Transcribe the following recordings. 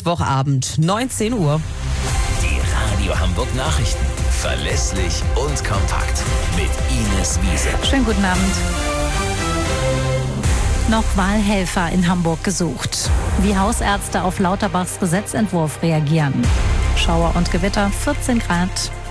Mittwochabend, 19 Uhr. Die Radio Hamburg Nachrichten. Verlässlich und kompakt. Mit Ines Wiese. Schönen guten Abend. Noch Wahlhelfer in Hamburg gesucht. Wie Hausärzte auf Lauterbachs Gesetzentwurf reagieren. Schauer und Gewitter, 14 Grad.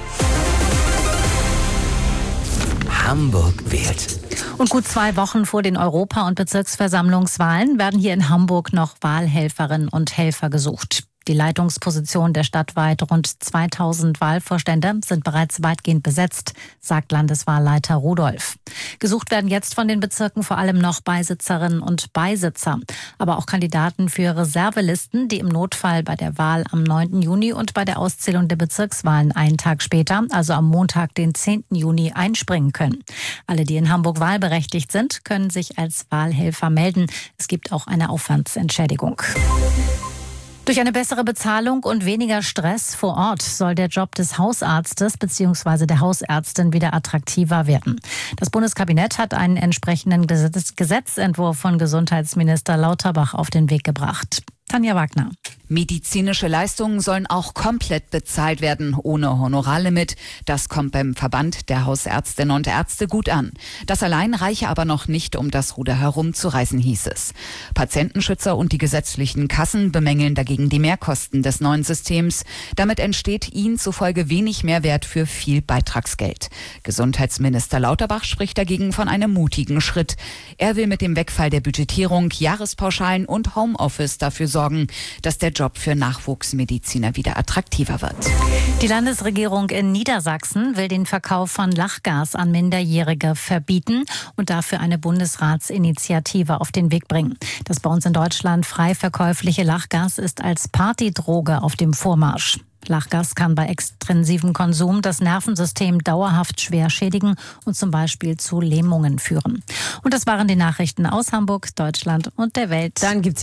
Hamburg wählt. Und gut 2 Wochen vor den Europa- und Bezirksversammlungswahlen werden hier in Hamburg noch Wahlhelferinnen und Helfer gesucht. Die Leitungsposition der stadtweit rund 2000 Wahlvorstände sind bereits weitgehend besetzt, sagt Landeswahlleiter Rudolph. Gesucht werden jetzt von den Bezirken vor allem noch Beisitzerinnen und Beisitzer, aber auch Kandidaten für Reservelisten, die im Notfall bei der Wahl am 9. Juni und bei der Auszählung der Bezirkswahlen einen Tag später, also am Montag, den 10. Juni, einspringen können. Alle, die in Hamburg wahlberechtigt sind, können sich als Wahlhelfer melden. Es gibt auch eine Aufwandsentschädigung. Durch eine bessere Bezahlung und weniger Stress vor Ort soll der Job des Hausarztes bzw. der Hausärztin wieder attraktiver werden. Das Bundeskabinett hat einen entsprechenden Gesetzentwurf von Gesundheitsminister Lauterbach auf den Weg gebracht. Tanja Wagner. Medizinische Leistungen sollen auch komplett bezahlt werden, ohne Honorarlimit. Das kommt beim Verband der Hausärztinnen und Ärzte gut an. Das allein reiche aber noch nicht, um das Ruder herumzureißen, hieß es. Patientenschützer und die gesetzlichen Kassen bemängeln dagegen die Mehrkosten des neuen Systems. Damit entsteht ihnen zufolge wenig Mehrwert für viel Beitragsgeld. Gesundheitsminister Lauterbach spricht dagegen von einem mutigen Schritt. Er will mit dem Wegfall der Budgetierung, Jahrespauschalen und Homeoffice dafür sorgen, dass der Job für Nachwuchsmediziner wieder attraktiver wird. Die Landesregierung in Niedersachsen will den Verkauf von Lachgas an Minderjährige verbieten und dafür eine Bundesratsinitiative auf den Weg bringen. Das bei uns in Deutschland frei verkäufliche Lachgas ist als Partydroge auf dem Vormarsch. Lachgas kann bei extensivem Konsum das Nervensystem dauerhaft schwer schädigen und zum Beispiel zu Lähmungen führen. Und das waren die Nachrichten aus Hamburg, Deutschland und der Welt. Dann gibt's